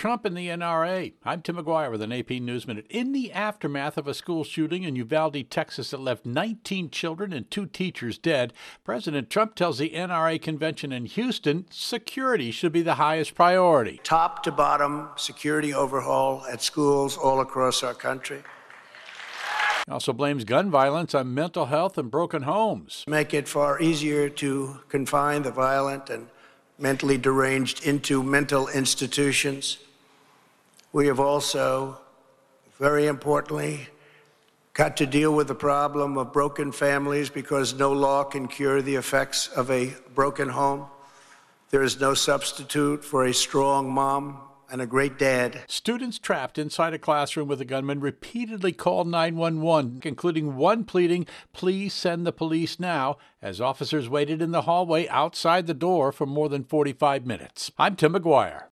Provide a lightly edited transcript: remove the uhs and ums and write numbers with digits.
Trump and the NRA. I'm Tim McGuire with an AP News Minute. In the aftermath of a school shooting in Uvalde, Texas that left 19 children and 2 teachers dead, President Trump tells the NRA convention in Houston security should be the highest priority. Top to bottom security overhaul at schools all across our country. He also blames gun violence on mental health and broken homes. Make it far easier to confine the violent and mentally deranged into mental institutions. We have also, very importantly, got to deal with the problem of broken families because no law can cure the effects of a broken home. There is no substitute for a strong mom and a great dad. Students trapped inside a classroom with a gunman repeatedly called 911, including one pleading, "Please send the police now," as officers waited in the hallway outside the door for more than 45 minutes. I'm Tim McGuire.